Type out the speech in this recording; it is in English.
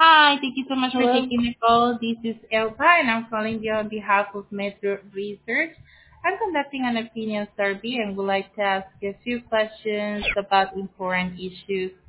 Hi, thank you so much for Hello. taking the call. This is Elba, and I'm calling you on behalf of Metro Research. I'm conducting an opinion survey and would like to ask you a few questions about important issues.